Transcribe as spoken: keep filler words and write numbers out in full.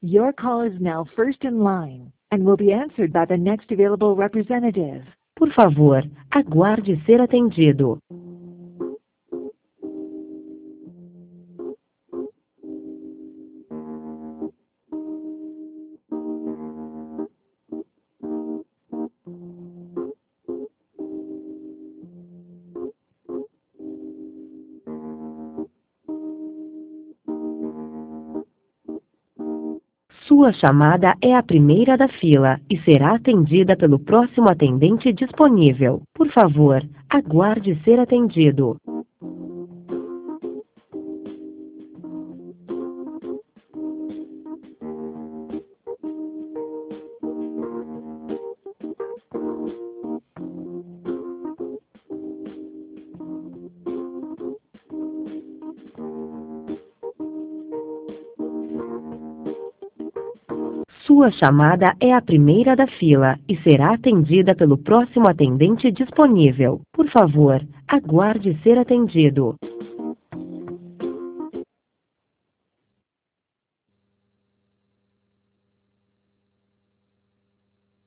Your call is now first in line and will be answered by the next available representative. Por favor, aguarde ser atendido. Sua chamada é a primeira da fila e será atendida pelo próximo atendente disponível. Por favor, aguarde ser atendido. Sua chamada é a primeira da fila e será atendida pelo próximo atendente disponível. Por favor, aguarde ser atendido.